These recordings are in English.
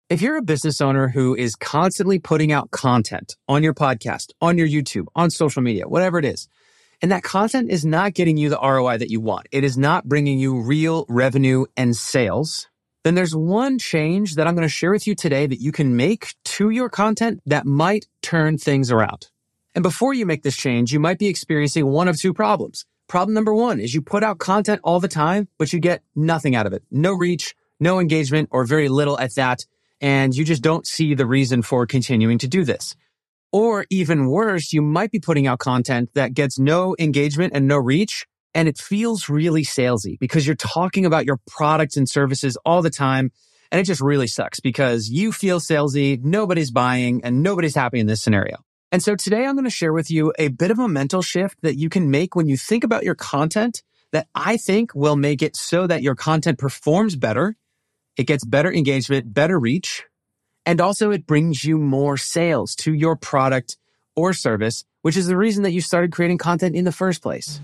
If you're a business owner who is constantly putting out content on your podcast, on your YouTube, on social media, whatever it is, and that content is not getting you the ROI that you want, it is not bringing you real revenue and sales, then there's one change that I'm going to share with you today that you can make to your content that might turn things around. And before you make this change, you might be experiencing one of two problems. Problem number one is you put out content all the time, but you get nothing out of it. No reach, no engagement, or very little at that. And you just don't see the reason for continuing to do this. Or even worse, you might be putting out content that gets no engagement and no reach, and it feels really salesy because you're talking about your products and services all the time, and it just really sucks because you feel salesy, nobody's buying, and nobody's happy in this scenario. And so today I'm going to share with you a bit of a mental shift that you can make when you think about your content that I think will make it so that your content performs better. It gets better engagement, better reach, and also it brings you more sales to your product or service, which is the reason that you started creating content in the first place.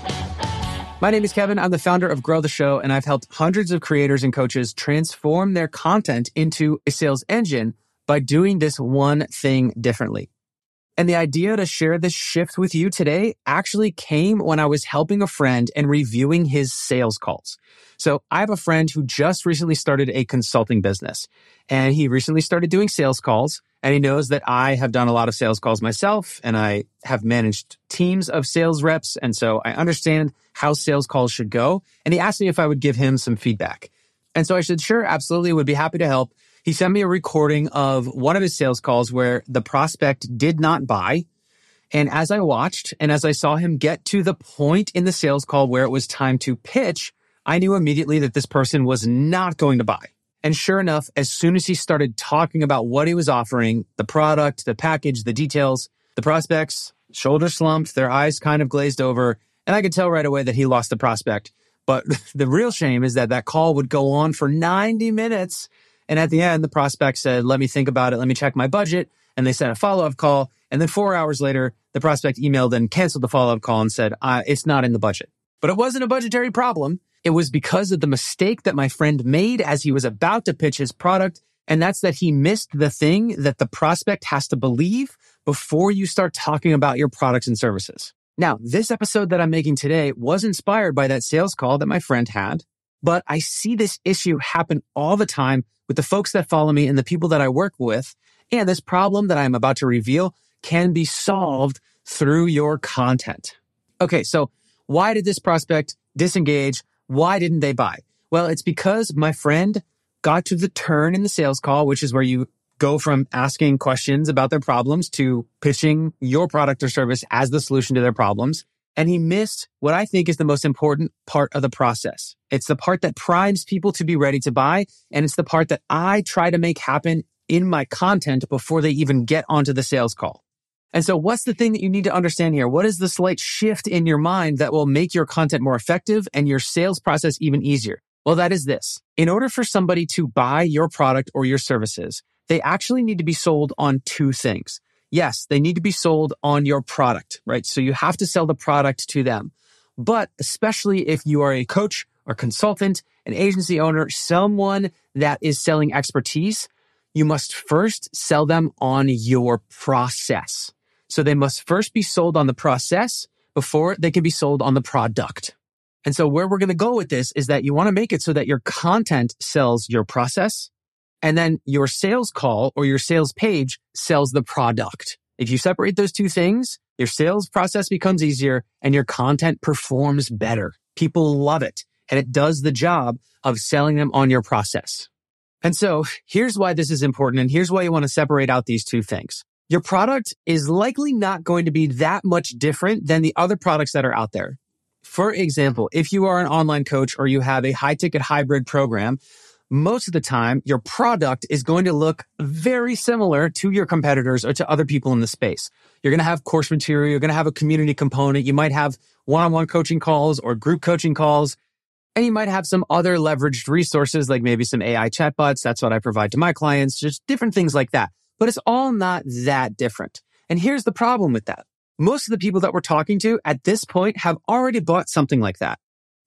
My name is Kevin. I'm the founder of Grow the Show, and I've helped hundreds of creators and coaches transform their content into a sales engine by doing this one thing differently. And the idea to share this shift with you today actually came when I was helping a friend and reviewing his sales calls. So I have a friend who just recently started a consulting business, and he recently started doing sales calls, and he knows that I have done a lot of sales calls myself, and I have managed teams of sales reps, and so I understand how sales calls should go. And he asked me if I would give him some feedback. And so I said, sure, absolutely, would be happy to help. He sent me a recording of one of his sales calls where the prospect did not buy. And as I watched and as I saw him get to the point in the sales call where it was time to pitch, I knew immediately that this person was not going to buy. And sure enough, as soon as he started talking about what he was offering, the product, the package, the details, the prospect's shoulders slumped, their eyes kind of glazed over, and I could tell right away that he lost the prospect. But the real shame is that that call would go on for 90 minutes. And at the end, the prospect said, let me think about it. Let me check my budget. And they sent a follow-up call. And then 4 hours later, the prospect emailed and canceled the follow-up call and said, it's not in the budget. But it wasn't a budgetary problem. It was because of the mistake that my friend made as he was about to pitch his product. And that's that he missed the thing that the prospect has to believe before you start talking about your products and services. Now, this episode that I'm making today was inspired by that sales call that my friend had. But I see this issue happen all the time with the folks that follow me and the people that I work with. And this problem that I'm about to reveal can be solved through your content. Okay, so why did this prospect disengage? Why didn't they buy? Well, it's because my friend got to the turn in the sales call, which is where you go from asking questions about their problems to pitching your product or service as the solution to their problems. And he missed what I think is the most important part of the process. It's the part that primes people to be ready to buy. And it's the part that I try to make happen in my content before they even get onto the sales call. And so what's the thing that you need to understand here? What is the slight shift in your mind that will make your content more effective and your sales process even easier? Well, that is this. In order for somebody to buy your product or your services, they actually need to be sold on two things. Yes, they need to be sold on your product, right? So you have to sell the product to them. But especially if you are a coach or consultant, an agency owner, someone that is selling expertise, you must first sell them on your process. So they must first be sold on the process before they can be sold on the product. And so where we're going to go with this is that you want to make it so that your content sells your process, and then your sales call or your sales page sells the product. If you separate those two things, your sales process becomes easier and your content performs better. People love it, and it does the job of selling them on your process. And so here's why this is important, and here's why you want to separate out these two things. Your product is likely not going to be that much different than the other products that are out there. For example, if you are an online coach or you have a high-ticket hybrid program, most of the time, your product is going to look very similar to your competitors or to other people in the space. You're going to have course material. You're going to have a community component. You might have one-on-one coaching calls or group coaching calls. And you might have some other leveraged resources like maybe some AI chatbots. That's what I provide to my clients, just different things like that. But it's all not that different. And here's the problem with that. Most of the people that we're talking to at this point have already bought something like that.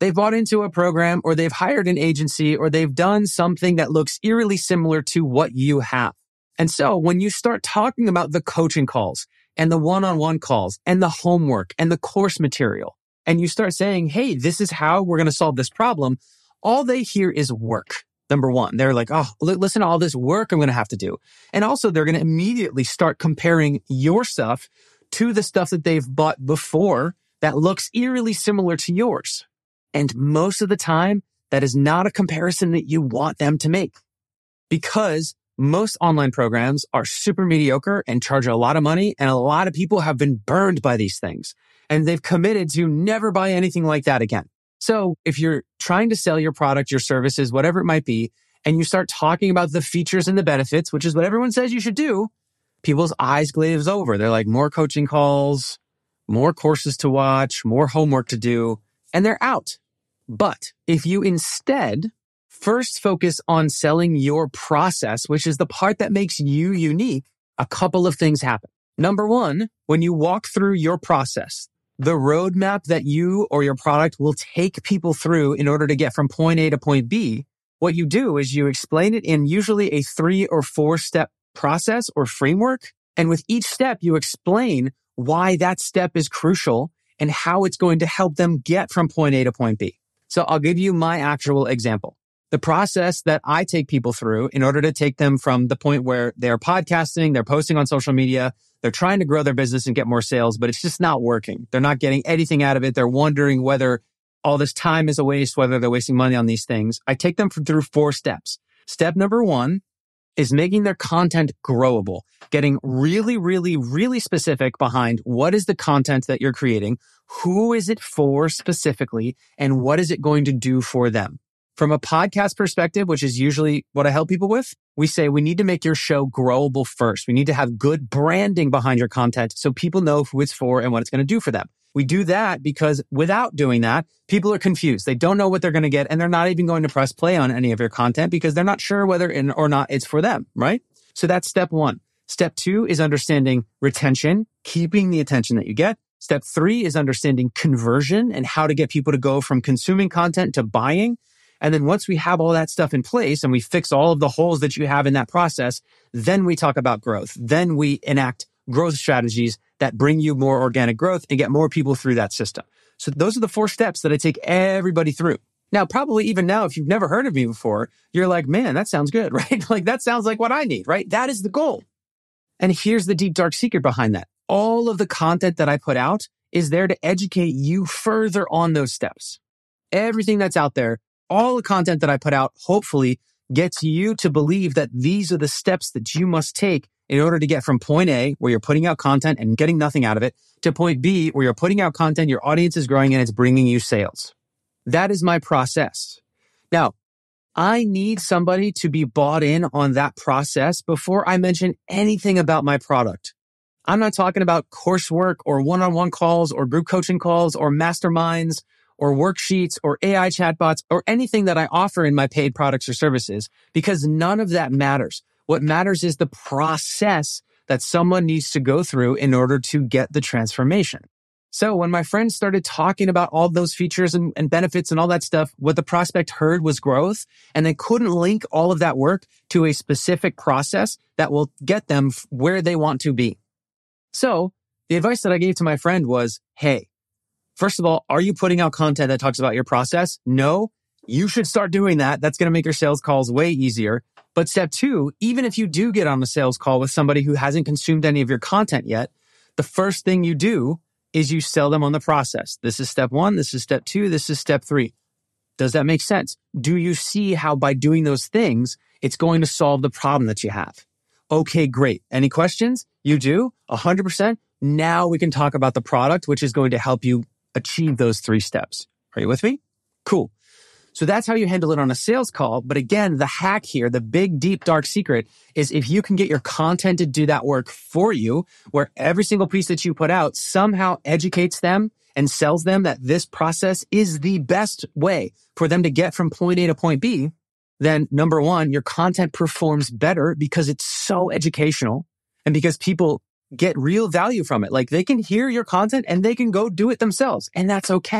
They've bought into a program, or they've hired an agency, or they've done something that looks eerily similar to what you have. And so when you start talking about the coaching calls and the one-on-one calls and the homework and the course material, and you start saying, hey, this is how we're going to solve this problem, all they hear is work. Number one, they're like, oh, listen to all this work I'm going to have to do. And also they're going to immediately start comparing your stuff to the stuff that they've bought before that looks eerily similar to yours. And most of the time, that is not a comparison that you want them to make, because most online programs are super mediocre and charge a lot of money. And a lot of people have been burned by these things, and they've committed to never buy anything like that again. So if you're trying to sell your product, your services, whatever it might be, and you start talking about the features and the benefits, which is what everyone says you should do, people's eyes glaze over. They're like, more coaching calls, more courses to watch, more homework to do, and they're out. But if you instead first focus on selling your process, which is the part that makes you unique, a couple of things happen. Number one, when you walk through your process, the roadmap that you or your product will take people through in order to get from point A to point B, what you do is you explain it in usually a 3 or 4 step process or framework. And with each step, you explain why that step is crucial and how it's going to help them get from point A to point B. So I'll give you my actual example. The process that I take people through in order to take them from the point where they're podcasting, they're posting on social media, they're trying to grow their business and get more sales, but it's just not working. They're not getting anything out of it. They're wondering whether all this time is a waste, whether they're wasting money on these things. I take them through 4 steps. Step number 1 is making their content growable, getting really, really, really specific behind what is the content that you're creating, who is it for specifically, and what is it going to do for them. From a podcast perspective, which is usually what I help people with, we say we need to make your show growable first. We need to have good branding behind your content so people know who it's for and what it's going to do for them. We do that because without doing that, people are confused. They don't know what they're going to get, and they're not even going to press play on any of your content because they're not sure whether or not it's for them, right? So that's step 1. Step 2 is understanding retention, keeping the attention that you get. Step 3 is understanding conversion and how to get people to go from consuming content to buying. And then once we have all that stuff in place and we fix all of the holes that you have in that process, then we talk about growth. Then we enact growth strategies that bring you more organic growth and get more people through that system. So those are the 4 steps that I take everybody through. Now, probably even now, if you've never heard of me before, you're like, man, that sounds good, right? Like that sounds like what I need, right? That is the goal. And here's the deep, dark secret behind that. All of the content that I put out is there to educate you further on those steps. Everything that's out there, all the content that I put out, hopefully gets you to believe that these are the steps that you must take in order to get from point A, where you're putting out content and getting nothing out of it, to point B, where you're putting out content, your audience is growing, and it's bringing you sales. That is my process. Now, I need somebody to be bought in on that process before I mention anything about my product. I'm not talking about coursework or one-on-one calls or group coaching calls or masterminds or worksheets or AI chatbots or anything that I offer in my paid products or services, because none of that matters. What matters is the process that someone needs to go through in order to get the transformation. So when my friends started talking about all those features and benefits and all that stuff, what the prospect heard was growth, and they couldn't link all of that work to a specific process that will get them where they want to be. So the advice that I gave to my friend was, hey, first of all, are you putting out content that talks about your process? No, you should start doing that. That's going to make your sales calls way easier. But step 2, even if you do get on a sales call with somebody who hasn't consumed any of your content yet, the first thing you do is you sell them on the process. This is step 1. This is step 2. This is step 3. Does that make sense? Do you see how by doing those things, it's going to solve the problem that you have? Okay, great. Any questions? You do? 100%. Now we can talk about the product, which is going to help you achieve those 3 steps. Are you with me? Cool. So that's how you handle it on a sales call. But again, the hack here, the big, deep, dark secret is if you can get your content to do that work for you, where every single piece that you put out somehow educates them and sells them that this process is the best way for them to get from point A to point B, then number 1, your content performs better because it's so educational and because people get real value from it. Like they can hear your content and they can go do it themselves. And that's okay.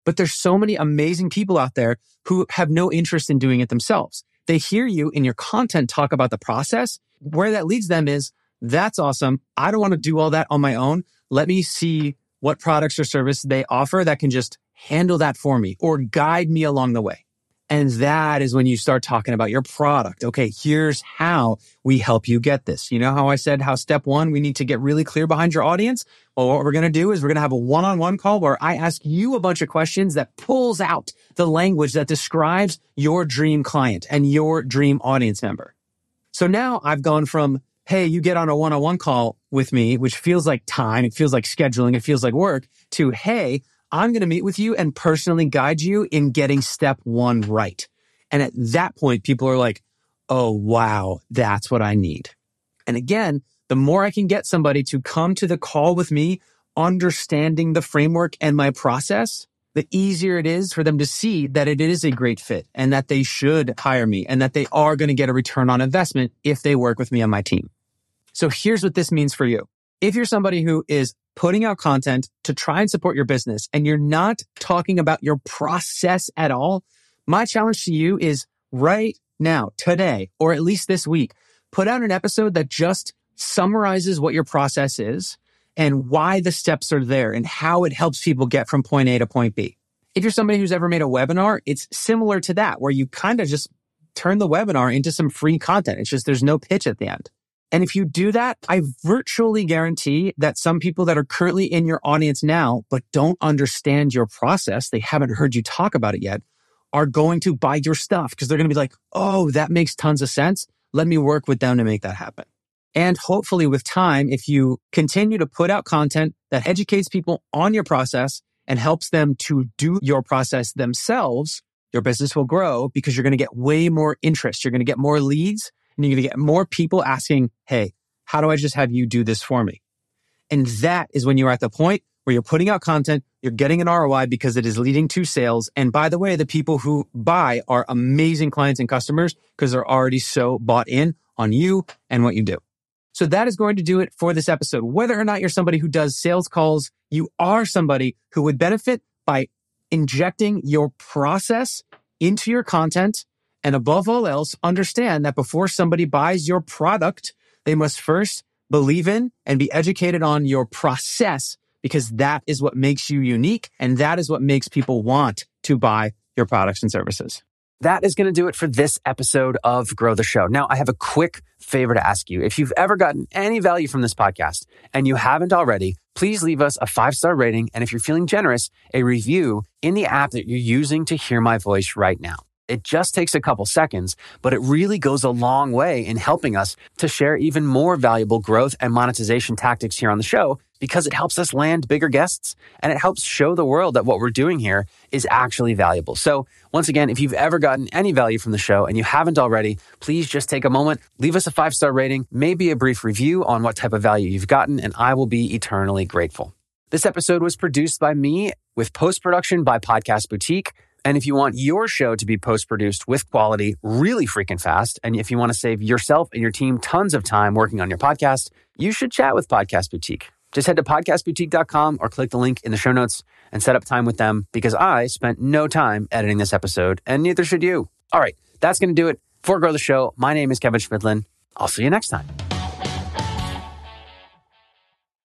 But there's so many amazing people out there who have no interest in doing it themselves. They hear you in your content talk about the process. Where that leads them is, that's awesome. I don't want to do all that on my own. Let me see what products or service they offer that can just handle that for me or guide me along the way. And that is when you start talking about your product. Okay, here's how we help you get this. You know how I said how step one, we need to get really clear behind your audience? Well, what we're going to do is we're going to have a one-on-one call where I ask you a bunch of questions that pulls out the language that describes your dream client and your dream audience member. So now I've gone from, hey, you get on a one-on-one call with me, which feels like time, it feels like scheduling, it feels like work, to, hey, I'm going to meet with you and personally guide you in getting step one right. And at that point, people are like, oh, wow, that's what I need. And again, the more I can get somebody to come to the call with me, understanding the framework and my process, the easier it is for them to see that it is a great fit and that they should hire me and that they are going to get a return on investment if they work with me on my team. So here's what this means for you. If you're somebody who is putting out content to try and support your business and you're not talking about your process at all, my challenge to you is right now, today, or at least this week, put out an episode that just summarizes what your process is and why the steps are there and how it helps people get from point A to point B. If you're somebody who's ever made a webinar, it's similar to that, where you kind of just turn the webinar into some free content. It's just there's no pitch at the end. And if you do that, I virtually guarantee that some people that are currently in your audience now, but don't understand your process, they haven't heard you talk about it yet, are going to buy your stuff because they're going to be like, oh, that makes tons of sense. Let me work with them to make that happen. And hopefully with time, if you continue to put out content that educates people on your process and helps them to do your process themselves, your business will grow because you're going to get way more interest. You're going to get more leads. And you're going to get more people asking, hey, how do I just have you do this for me? And that is when you're at the point where you're putting out content, you're getting an ROI because it is leading to sales. And by the way, the people who buy are amazing clients and customers because they're already so bought in on you and what you do. So that is going to do it for this episode. Whether or not you're somebody who does sales calls, you are somebody who would benefit by injecting your process into your content. And above all else, understand that before somebody buys your product, they must first believe in and be educated on your process, because that is what makes you unique. And that is what makes people want to buy your products and services. That is going to do it for this episode of Grow the Show. Now, I have a quick favor to ask you. If you've ever gotten any value from this podcast and you haven't already, please leave us a 5-star rating. And if you're feeling generous, a review in the app that you're using to hear my voice right now. It just takes a couple seconds, but it really goes a long way in helping us to share even more valuable growth and monetization tactics here on the show, because it helps us land bigger guests and it helps show the world that what we're doing here is actually valuable. So once again, if you've ever gotten any value from the show and you haven't already, please just take a moment, leave us a 5-star rating, maybe a brief review on what type of value you've gotten, and I will be eternally grateful. This episode was produced by me with post-production by Podcast Boutique. And if you want your show to be post-produced with quality really freaking fast, and if you want to save yourself and your team tons of time working on your podcast, you should chat with Podcast Boutique. Just head to podcastboutique.com or click the link in the show notes and set up time with them, because I spent no time editing this episode, and neither should you. All right, that's going to do it for Grow the Show. My name is Kevin Schmidlin. I'll see you next time.